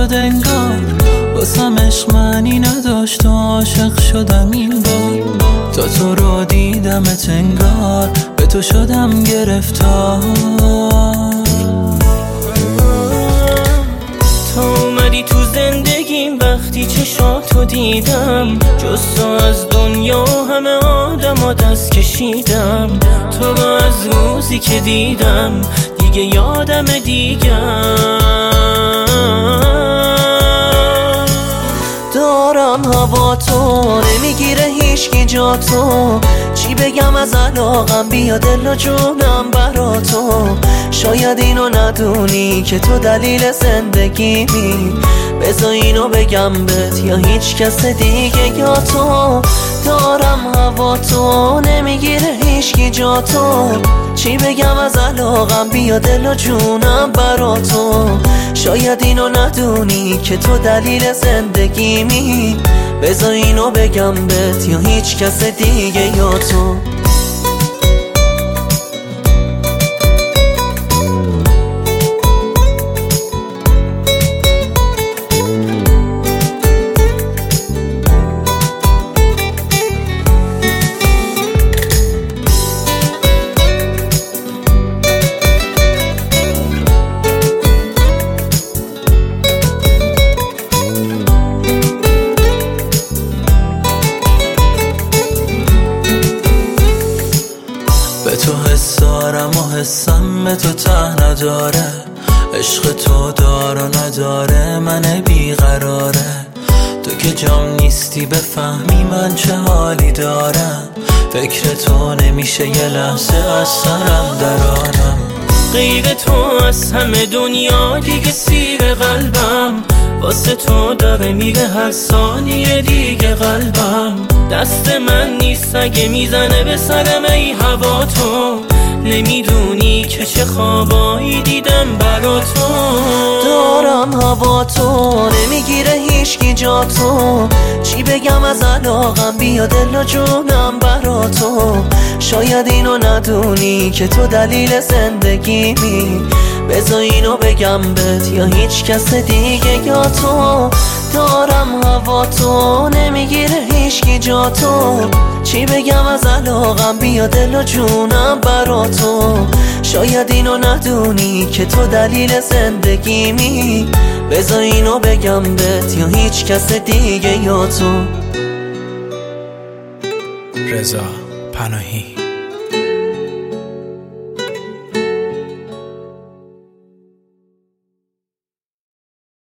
شد انگار واسم عشق معنی نداشت و عاشق شدم این بار. تا تو رو دیدمت انگار به تو شدم گرفتار. تا اومدی تو زندگیم وقتی چشاتو دیدم، جز تو از دنیا همه آدم دست کشیدم. تو رو از روزی که دیدم دیگه یادم دارم هوا تو نمیگیره هیچکی جا تو. چی بگم از علاقم بیا دل و جونم برا تو. شاید اینو ندونی که تو دلیل زندگیمی. بذار اینو بگم بهت یا هیچ کس دیگه یا تو. دارم هوا تو نمیگیره هیچکی جا تو. چی بگم از علاقم بیا دل و جونم برا تو. شاید اینو ندونی که تو دلیل زندگیمی. بذار اینو بگم بهت یا هیچ کس دیگه یا تو. به تو حس دارم و حسم به تو ته نداره. عشق تو دار و نداره من بیقراره. تو که جام نیستی بفهمی من چه حالی دارم. فکر تو نمیشه یه لحظه از سرم درارم. غیر تو از همه دنیا دیگه سیر قلبم. واسه تو داره میره هر ثانیه دیگه قلبم. دست من نیست اگه میزنه به سرم ای هوا تو. نمیدونی که چه خوابایی دیدم برا تو. دارم هوا تو نمیگیره هیچکی جا تو. چی بگم از علاقم بیا دل و جونم برا تو. شاید اینو ندونی که تو دلیل زندگیمی. بذار اینو بگم بهت یا هیچ کس دیگه یا تو. دارم هوا تو نمیگیره هیچکی جا تو. چی بگم از علاقم بیا دل و جونم برا تو. شاید اینو ندونی که تو دلیل زندگیمی. بذار اینو بگم بهت یا هیچ کس دیگه یا تو. رضا پناهی.